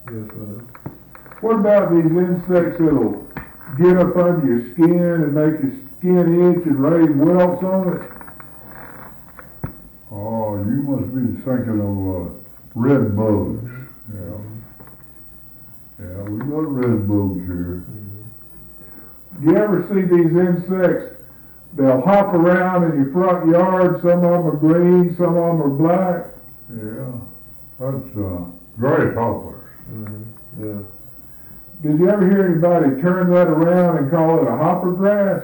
Yes, ma'am. What about these insects that'll get up under your skin and make your skin itch and raise welts on it? Oh, you must be thinking of red bugs. Yeah. Yeah, we got red bugs here. Do you ever see these insects? They'll hop around in your front yard. Some of them are green, some of them are black. Yeah, that's grasshoppers. Yeah. Did you ever hear anybody turn that around and call it a hopper grass?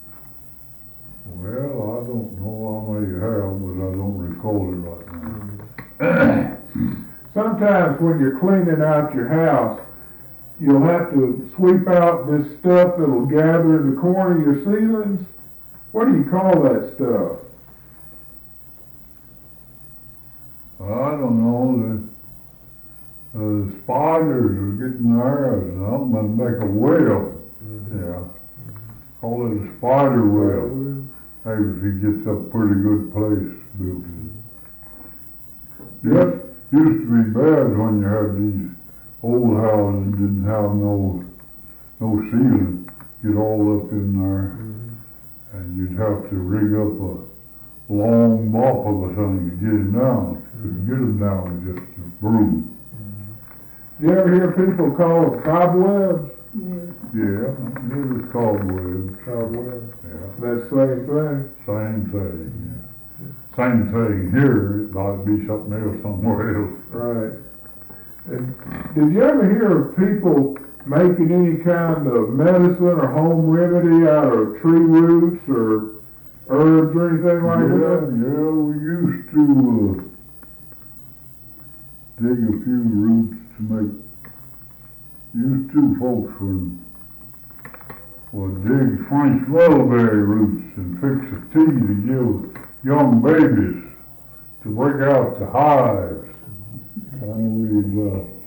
Well, I don't know, I may have, but I don't recall it right now. Sometimes when you're cleaning out your house, you'll have to sweep out this stuff that'll gather in the corner of your ceilings. What do you call that stuff? I don't know, the spiders are getting there, and I'm gonna make a web. Yeah, call it a spider web. Maybe if he gets a pretty good place built in. It used to be bad when you had these old houses that didn't have no ceiling, get all up in there, and you'd have to rig up a long mop of a thing to get it down. Couldn't get them down with just a broom. Do you ever hear people call them cobwebs? Yeah, it was cobwebs. Cobwebs. Yeah, That same thing. same thing. Yeah. Same thing here. It might be something else somewhere else. Right. And did you ever hear of people making any kind of medicine or home remedy out of tree roots or herbs or anything like that? Yeah, we used to dig a few roots to make. Used to folks would dig French mulberry roots and fix a tea to give young babies to break out the hives. And we'd